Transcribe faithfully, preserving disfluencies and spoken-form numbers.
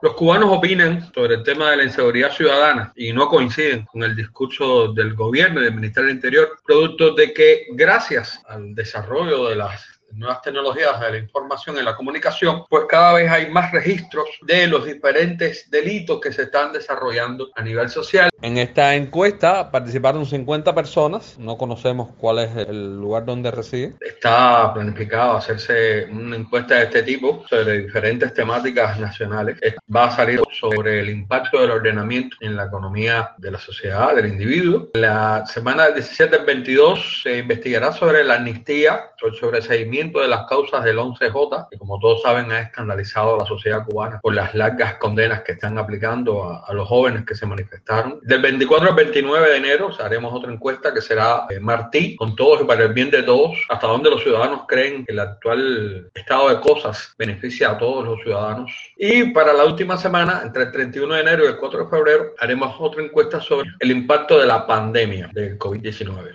Los cubanos opinan sobre el tema de la inseguridad ciudadana y no coinciden con el discurso del gobierno y del Ministerio del Interior, producto de que gracias al desarrollo de las nuevas tecnologías de la información y la comunicación, pues cada vez hay más registros de los diferentes delitos que se están desarrollando a nivel social. En esta encuesta participaron cincuenta personas, no conocemos cuál es el lugar donde residen. Está planificado hacerse una encuesta de este tipo sobre diferentes temáticas nacionales. Va a salir sobre el impacto del ordenamiento en la economía de la sociedad, del individuo. La semana del diecisiete al veintidós se investigará sobre la amnistía, sobre el sobreseimiento de las causas del once J, que como todos saben ha escandalizado a la sociedad cubana por las largas condenas que están aplicando a, a los jóvenes que se manifestaron. Del veinticuatro al veintinueve de enero haremos otra encuesta que será eh, Martí, con todos y para el bien de todos, hasta donde los ciudadanos creen que el actual estado de cosas beneficia a todos los ciudadanos. Y para la última semana, entre el treinta y uno de enero y el cuatro de febrero, haremos otra encuesta sobre el impacto de la pandemia del COVID diecinueve.